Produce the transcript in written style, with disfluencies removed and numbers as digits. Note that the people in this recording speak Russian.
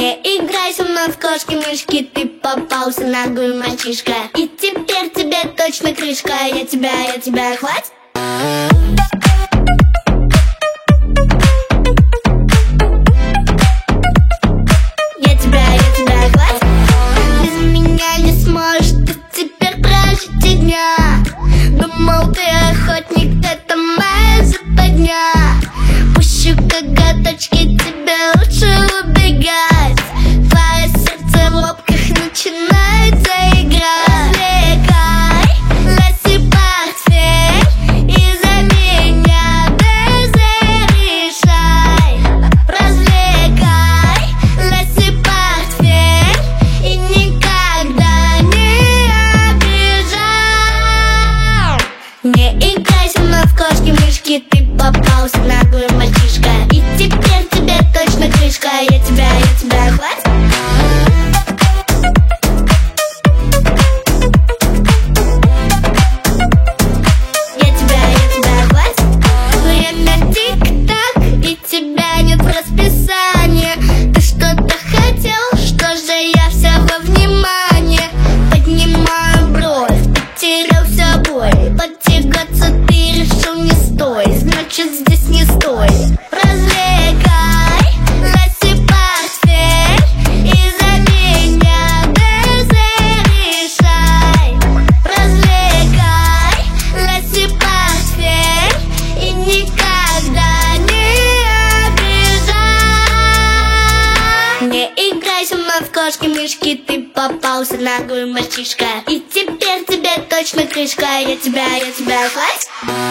Не играй со мной в кошки-мышки, ты попался наглый мальчишка. И теперь тебе точно крышка, я тебя, хватит? Я тебя, хватит? Без меня не сможешь ты теперь прожить и дня. Думал, ты охотник, это моя западня. Пущу коготочки, тебе лучше убегать. Твое сердце в лобках начинает заиграть. Развлекай, носи портфель и за меня решай. Развлекай, носи портфель и никогда не обижай. Не играй со мной в кошки-мышки, ты попался наглый мальчишка. И теперь тебе точно крышка, я тебя, хватит? Я тебя, хватит? Время тик-так, и тебя нет в расписании. Ты что-то хотел, что же я вся во внимание. Поднимаю бровь, потерял собой. Потягаться ты решил не стой, значит здесь не стой. Развлекай, носи портфель и за меня решай. Развлекай, носи портфель и никогда не обижай. Не играй со мной в кошки-мышки, ты попался наглый мальчишка. И теперь тебе точно крышка, я тебя, хватит?